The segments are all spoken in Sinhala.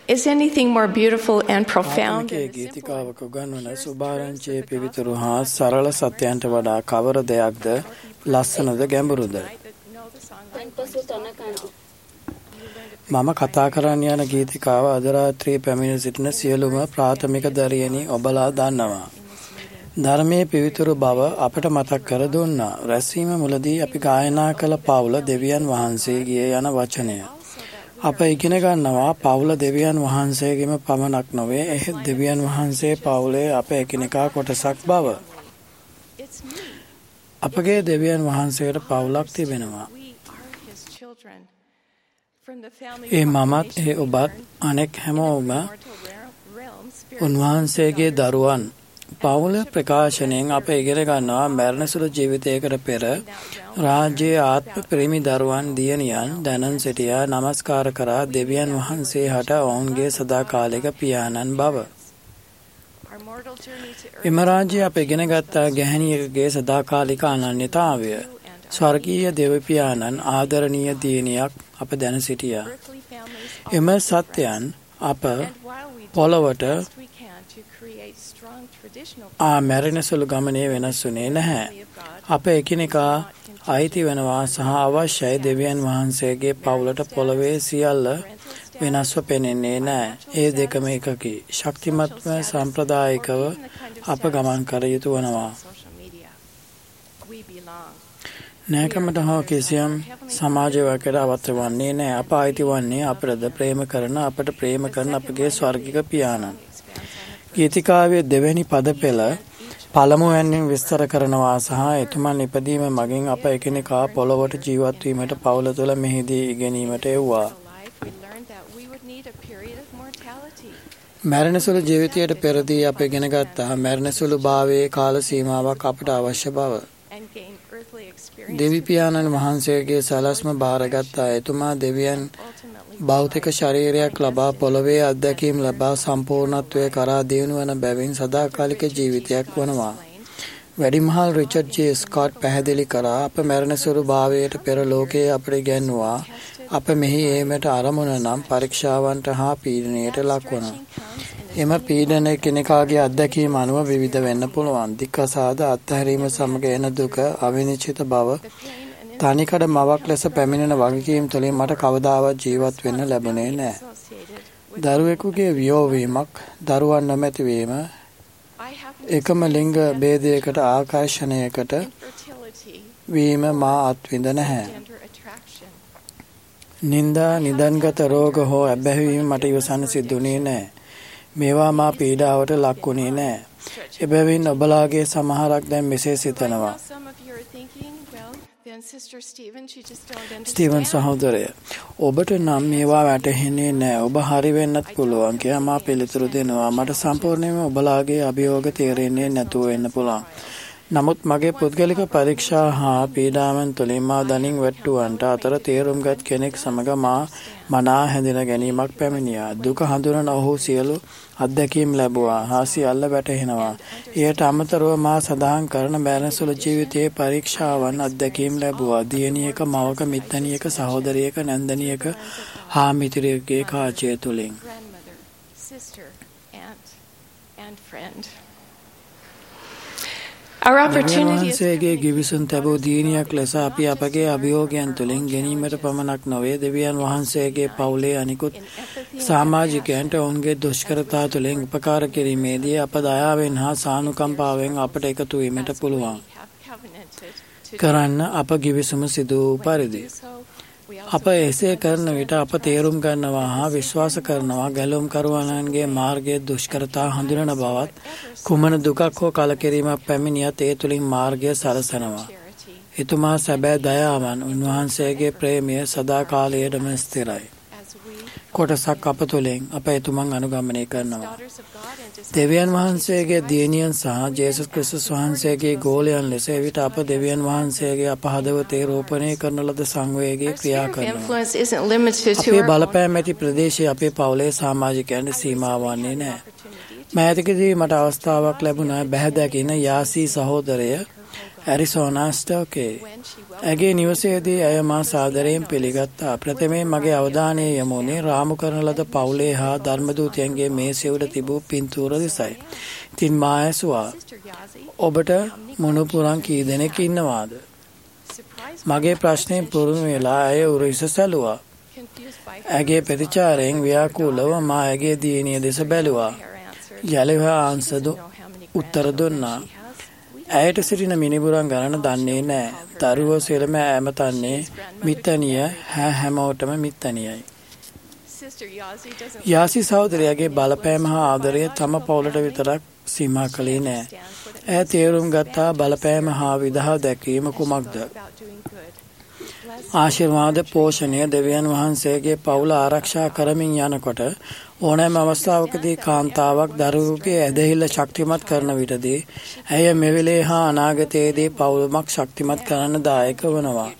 Is anything more beautiful and profound than ගීතිකාවක උගන්වන සුභාරංචියේ පිවිතුරු හා සරල සත්‍යයන්ට වඩා කවර දෙයක්ද ලස්සනද ගැඹුරුද? මම කතා කරන්න යන ගීතිකාව අද රාත්‍රියේ පැමිණ සිටින සියලුම ප්‍රාථමික දරියනි ඔබලා දන්නවා. ධර්මයේ පිවිතුරු බව අපට මතක් කර දුන්නා. රැස්වීම මුලදී අපි ගායනා කළ පවුල දෙවියන් වහන්සේගේ යන වචනය. අප ඉගෙන ගන්නවා පවුල දෙවියන් වහන්සේගේම පමණක් නොවේ, එහෙත් දෙවියන් වහන්සේ පවුලේ අප එකිනෙකා කොටසක් බව. අපගේ දෙවියන් වහන්සේට පවුලක් තිබෙනවා. ඒ මමත් ඒ ඔබත් අනෙක් හැමෝම උන්වහන්සේගේ දරුවන්. පවුල ප්‍රකාශනයෙන් අප ඉගෙන ගන්නවා මරණ සුළු ජීවිතයකට පෙර රාජ්‍යයේ ආත්ම ප්‍රේමී දරුවන් දියණියන් දැනන් සිටියා නමස්කාර කරා දෙවියන් වහන්සේ හට ඔවුන්ගේ සදාකාලික පියාණන් බව. එම රාජ්‍යය අප ඉගෙන ගත්තා ගැහැණියකගේ සදාකාලික අනන්‍යතාවය. ස්වර්ගීය දෙවිපියාණන් ආදරණීය දියණියක් අප දැන සිටියා. එම සත්‍යයන් අප පොළවට මැරෙන සුළු ගමනේ වෙනස් වුණේ නැහැ. අප එකිනෙකා අයිති වෙනවා සහ අවශ්‍යයි දෙවියන් වහන්සේගේ පවුලට පොළවේ සියල්ල වෙනස්ව පෙනෙන්නේ නැහැ. ඒ දෙකම එකකි. ශක්තිමත්ව සම්ප්‍රදායිකව අප ගමන් කර යුතු වනවා. නෑකමට හෝ කිසියම් සමාජයකට අවශ්‍ය වන්නේ නැහැ. අප අයිති වන්නේ අපටද ප්‍රේම කරන අපට ප්‍රේම කරන අපගේ ස්වර්ගික පියාණන්. ගීතිකාවේ දෙවැනි පද පෙළ පළමුවැන්නෙන් විස්තර කරනවා සහ එතුමන් ඉපදීම මගින් අප එකිනෙකා පොළොවට ජීවත් වීමට පවුල තුළ මෙහිදී ඉගෙනීමට එව්වා. මරණ සුළු ජීවිතයට පෙරදී අප ඉගෙන ගත්තා මරණ සුළු භාවයේ කාල සීමාවක් අපට අවශ්‍ය බව. දෙවිපියාණන් වහන්සේගේ සැලැස්ම බාරගත්තා. එතුමා දෙවියන් භෞතික ශරීරයක් ලබා පොළොවේ අත්දැකීම් ලබා සම්පූර්ණත්වය කරා දියුණු වන බැවින් සදාකාලික ජීවිතයක් වනවා. වැඩිමහල් රිචඩ් ජේ ස්කොට් පැහැදිලි කරා අප මරණ සුළු භාවයට පෙර ලෝකයේ අපට ඉගැන්වුවා අප මෙහි ඒමට අරමුණ නම් පරීක්ෂාවන්ට හා පීඩනයට ලක්වන. එම පීඩන කෙනෙකාගේ අත්දැකීම් අනුව විවිධ වෙන්න පුළුවන්. දික්කසාද අත්හැරීම සමග එන දුක අවිනිශ්චිත බව තනිකඩ මවක් ලෙස පැමිණෙන වගකීම් තුළින් මට කවදාවත් ජීවත් වෙන්න ලැබුණේ නැහැ. දරුවෙකුගේ වියෝවීමක්, දරුවන් නොමැතිවීම, එකම ලිංග භේදයකට ආකර්ෂණයකට වීම මා අත්විඳ නැහැ. නින්දා, නිදන්ගත රෝග හෝ ඇබ්බැහිවීම මට ඉවසන්න සිදුුනේ නැහැ. මේවා මා පීඩාවට ලක්වුණේ නැහැ. එබැවින් ඔබලාගේ සමහරක් දැන් මෙසේ සිතනවා. ස්ටීවන් සහෝදරය, ඔබට නම් මේවා වැටහෙන්නේ නැහැ. ඔබ හරි වෙන්නත් පුළුවන් කියලා මා පිළිතුරු දෙනවා. මට සම්පූර්ණයෙන්ම ඔබලාගේ අභියෝග තේරෙන්නේ නැතුව වෙන්න පුළුවන්. නමුත් මගේ පුද්ගලික පරීක්ෂා හා පීඩාවන් තුළින් මා දනින් වැට්ටුවන්ට අතර තේරුම්ගත් කෙනෙක් සමග මා මනා හැඳින ගැනීමක් පැමිණියා. දුක හඳුනන ඔහු සියලු අත්දැකීම් ලැබුවා හා සියල්ල වැටහෙනවා. එයට අමතරව මා සඳහන් කරන මරණ සුළු ජීවිතයේ පරීක්ෂාවන් අත්දැකීම් ලැබුවා. දියණියක, මවක, මිත්තණියක, සහෝදරියක, නැන්දනියක හා මිතුරියකගේ කාචය තුළින්. වහන්සේගේ ගිවිසුම් තැබූ දියණියක් ලෙස අපි අපගේ අභියෝගයන් තුළින් ගැනීමට පමණක් නොවේ දෙවියන් වහන්සේගේ පවුලේ අනිකුත් සමාජිකයන්ට ඔවුන්ගේ දුෂ්කරතා තුළින් උපකාර කිරීමේදී අප දයාවෙන් හා සානුකම්පාවෙන් අපට එකතු වීමට පුළුවන් කරන්න අප ගිවිසුම සිදු වූ පරිදි. අප එසේ කරන විට අප තේරුම් ගන්නවා හා විශ්වාස කරනවා ගැලුම් කරුවන්ගේ මාර්ගයේ දුෂ්කරතා හඳුනන බවත් කුමන දුකක් හෝ කලකිරීමක් පැමිණියත් ඒ තුළින් මාර්ගය සලසනවා. එතුමා සැබෑ දයාවන්. උන්වහන්සේගේ ප්‍රේමය සදාකාලයටම ස්ථිරයි. කොටසක් අප තුළින් අප එතුමන් අනුගමනය කරනවා. දෙවියන් වහන්සේගේ දියණියන් සහ ජේසුස් ක්‍රිස්තුස් වහන්සේගේ ගෝලයන් ලෙස එවිට අප දෙවියන් වහන්සේගේ අප හදවතේ රෝපණය කරන ලද සංවේගයේ ක්‍රියා කරනවා. අපේ බලපෑම් ඇති ප්‍රදේශයේ අපේ පවුලේ සමාජිකයන්ට සීමා වන්නේ නැහැ. මෑතකදී මට අවස්ථාවක් ලැබුණා බැහැ දකින යාසී සහෝදරය ඇරිසෝනා ස්ටෝකේ. ඇගේ නිවසේදී ඇය මා සාදරයෙන් පිළිගත්තා. ප්‍රථමයෙන් මගේ අවධානය යොමු වුණේ රාමු කරන ලද පවුලේ හා ධර්මදූතයන්ගේ මේසෙ උඩ තිබූ පින්තූර දෙසයි. ඉතින් මා ඇසුවා, ඔබට මුණුපුරන් කී දෙනෙක් ඉන්නවාද? මගේ ප්‍රශ්නයෙන් පුරුදු වෙලා ඇය උරහිස සැලුවා. ඇගේ ප්‍රතිචාරයෙන් ව්‍යාකූලව මා ඇගේ දියණිය දෙස බැලුවා. යලිවා ආන්සර් උත්තර දුන්නා. ඇයට සිටින මිනිබුරන් ගණන දන්නේ නෑ. දරුවෝ සියලුම ඇමතන්නේ මිත්තනිය හැමෝටම මිත්තනියයි. යාසි සහෝදරයාගේ බලපෑම හා ආදරය තම පවුලට විතරක් සීමා කළේ නෑ. ඇය තේරුම් ගත්තා බලපෑම හා විදහා දැක්වීම කුමක්ද? ආශිර්වාද පෝෂණය දෙවියන් වහන්සේගේ පවුල ආරක්ෂා කරමින් යනකොට ඕනෑම අවස්ථාවකදී කාන්තාවක් දරුවෙකුගේ ඇදහිල්ල ශක්තිමත් කරන විටදී ඇය මෙවෙලේ හා අනාගතයේදී පවුලක් ශක්තිමත් කරන්න දායක වනවා.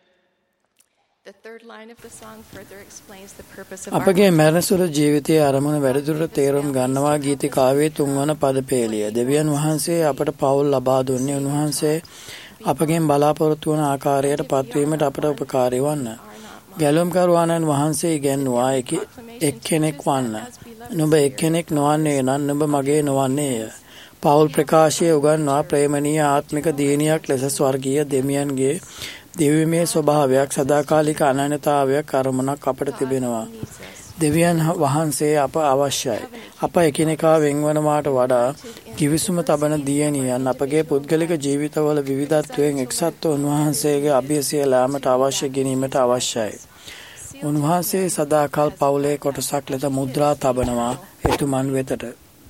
අපගේ මරණසුර ජීවිතයේ අරමුණ වැඩිදුරට තේරුම් ගන්නවා ගීතිකාවේ 3 වන පදපේළිය. දෙවියන් වහන්සේ අපට පවුල් ලබා දුන්නේ උන්වහන්සේ අපගෙන් බලාපොරොත්තු වන ආකාරයට පත්වීමට අපට උපකාරී වන්න. ගැලුම්කරුවාණන් වහන්සේ ඉගැන්වුවා එක්කෙනෙක් වන්න. නුඹ එක්කෙනෙක් නොවන්නේ නම් නුඹ මගේ නොවන්නේය. පවුල් ප්‍රකාශය උගන්වා ප්‍රේමණීය ආත්මික දියණියක් ලෙස ස්වර්ගීය දෙවියන්ගේ දිව්‍යමය ස්වභාවයක් සදාකාලික අනන්‍යතාවයක් අරමුණක් අපට තිබෙනවා. දෙවියන් වහන්සේ අප අවශ්‍යයි. අප එකිනෙකා වෙන්වනවාට වඩා කිවිසුම තබන දියණියන් අපගේ පුද්ගලික ජීවිතවල විවිධත්වයෙන් එක්සත්ව උන්වහන්සේගේ අභියසිය ලෑමට අවශ්‍ය ගැනීමට අවශ්‍යයි. උන්වහන්සේ සදාකල් පවුලේ කොටසක් ලෙස මුද්‍රා තබනවා එතුමන් වෙතට.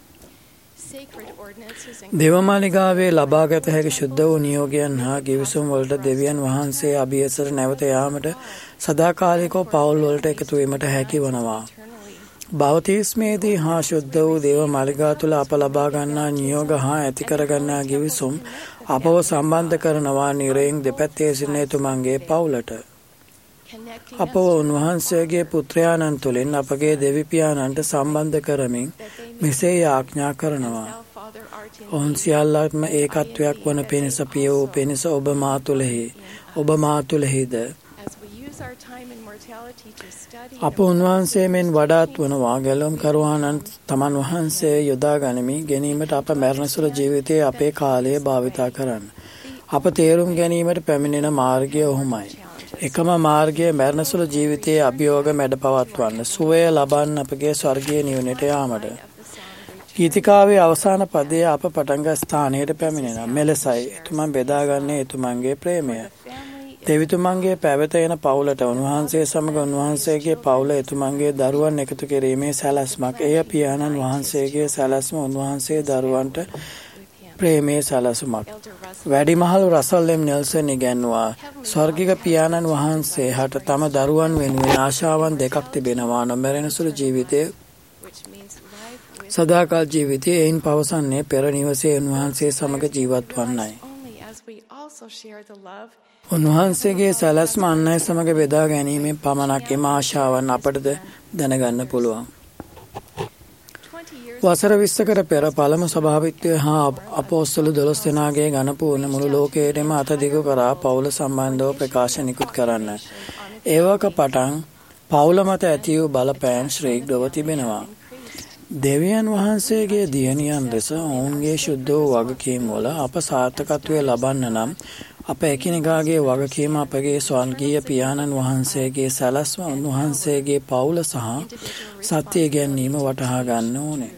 දේවමාලිගාවේ ලබාගත හැකි ශුද්ධ වූ නියෝගයන් හා කිවිසුම් වලට දෙවියන් වහන්සේ අභියසට නැවත යාමට සදාකාලිකව පවුල් වලට එකතු වීමට හැකි වනවා. බෞතිස්මේදී හා ශුද්ධ වූ දේවමාලිගා තුළ අප ලබා ගන්නා නියෝග හා ඇති කර ගන්නා කිවිසුම් අපව සම්බන්ධ කරනවා නිරයෙන් දෙපැත්තේ සිටින එතුමන්ගේ පවුලට. අපව උන්වහන්සේගේ පුත්‍රයාණන් තුළින් අපගේ දෙවිපියාණන්ට සම්බන්ධ කරමින් මෙසේ යාඥා කරනවා. ඔවුන් සියල්ලක්ම ඒකත්වයක් වන පිණිස පිය වූ පිණිස ඔබ මා තුළෙහිද. අප උන්වහන්සේ මෙන් වඩාත් වනවා ගැලුම් කරුවාණන් තමන් වහන්සේ යොදා ගනිමි ගැනීමට අප මරණසුර ජීවිතයේ අපේ කාලය භාවිතා කරන්න. අප තේරුම් ගැනීමට පැමිණෙන මාර්ගය ඔහුමයි. එකම මාර්ගය මරණසුර ජීවිතයේ අභියෝග මැඩ පවත්වන්න සුවය ලබන්න අපගේ ස්වර්ගීය නිවනට යාමට. ගීතිකාවේ අවසාන පදයේ අප පටන්ගත් ස්ථානයට පැමිණෙන මෙලෙසයි එතුමන් බෙදාගන්නේ එතුමන්ගේ ප්‍රේමය. දෙවිතුමන්ගේ පැවත එන පවුලට උන්වහන්සේ සමග උන්වහන්සේගේ පවුල එතුමන්ගේ දරුවන් එකතු කිරීමේ සැලැස්මක්. එය පියාණන් වහන්සේගේ සැලැස්ම උන්වහන්සේ දරුවන්ට ප්‍රේමයේ සැලසුමක්. වැඩිමහල් රසල් එම් නෙල්සන් ඉගැන්වුවා ස්වර්ගික පියාණන් වහන්සේ හට තම දරුවන් වෙනුවෙන් ආශාවන් දෙකක් තිබෙනවා. නොමැරෙන සුළු ජීවිතය සදාකාල ජීවිතය. එයින් පවසන්නේ පෙර නිවසේ උන්වහන්සේ සමග ජීවත් වන්නයි. උන්වහන්සේගේ සැලැස්ම අන් අය සමග බෙදා ගැනීමෙන් පමණක් එම ආශාවන් අපටද දැනගන්න පුළුවන්. වසර 20කට පෙර පළමු ස්වභාවිකත්වය හා අපෝස්තල 12 දෙනාගේ ගණපුවන මුළු ලෝකයේම අතදිගු කරා පවුල සම්බන්ධව ප්‍රකාශ නිකුත් කරන්න. ඒවක පටන් පවුල මත ඇති වූ බලපෑම් ශ්‍රේග්‍රව තිබෙනවා. දෙවියන් වහන්සේගේ දියණියන් ලෙස ඔවුන්ගේ ශුද්ධ වූ වගකීම් වල අප සාර්ථකත්වය ලබන්න නම් අප එකිනෙකාගේ වගකීම අපගේ ස්වර්ගීය පියාණන් වහන්සේගේ සැලැස්ම උන්වහන්සේගේ පවුල සහ සත්‍ය ගැනීම වටහා ගන්න ඕනේ.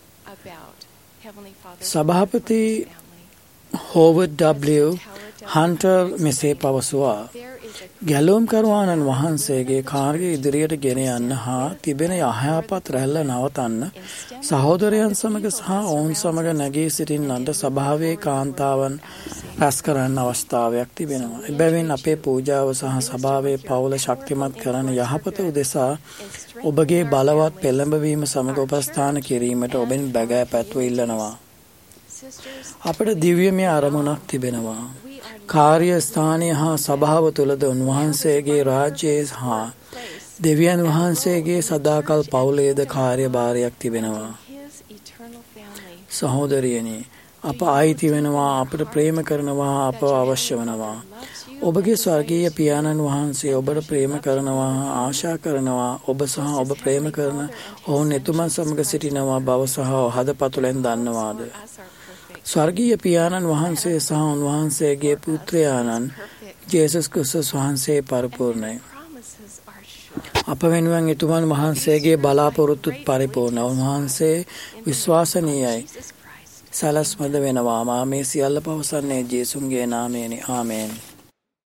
සභාපති හෝවර්ඩ් W. හන්ටර් මෙසේ පවසුවා ගැලුම් කරුවාණන් වහන්සේගේ කාර්ය ඉදිරියට ගෙන යන්න හා තිබෙන යහපත් රැල්ල නවතන්න සහෝදරයන් සමග සහ ඔවුන් සමග නැගී සිටින්නන්ට සභාවේ කාන්තාවන් රැස් කරන්න අවස්ථාවක් තිබෙනවා. එබැවින් අපේ පූජාව සහ සභාවේ පවුල ශක්තිමත් කරන යහපත උදෙසා ඔබගේ බලවත් පෙළඹවීම සමග උපස්ථාන කිරීමට ඔබෙන් බැගෑ පැතුව ඉල්ලනවා. අපට දිව්‍යමය අරමුණක් තිබෙනවා. කාර්ය ස්ථානය හා සභාව තුළද උන්වහන්සේගේ රාජ්‍යයේ හා දෙවියන් වහන්සේගේ සදාකල් පවුලේද කාර්යභාරයක් තිබෙනවා. සහෝදරියනි, අප ආයිති වෙනවා, අපට ප්‍රේම කරනවා, අපව අවශ්‍ය වෙනවා. ඔබගේ ස්වර්ගීය පියාණන් වහන්සේ ඔබට ප්‍රේම කරනවා, ආශා කරනවා. ඔබ සහ ඔබ ප්‍රේම කරන ඔවුන් එතුමන් සමග සිටිනවා බව සහ හදපතුලෙන් දන්නවාද? ස්වර්ගීය පියාණන් වහන්සේ සහ උන්වහන්සේගේ පුත්‍රයාණන් ජේසුස් ක්‍රිස්තුස් වහන්සේ පරිපූර්ණයි. අප වෙනුවෙන් එතුමන් වහන්සේගේ බලාපොරොත්තුත් පරිපූර්ණ. උන්වහන්සේ විශ්වාසනීයයි. සලස්මද වෙනවා. මා මේ සියල්ල පවසන්නේ ජේසුන්ගේ නාමයෙනි. ආමේන්.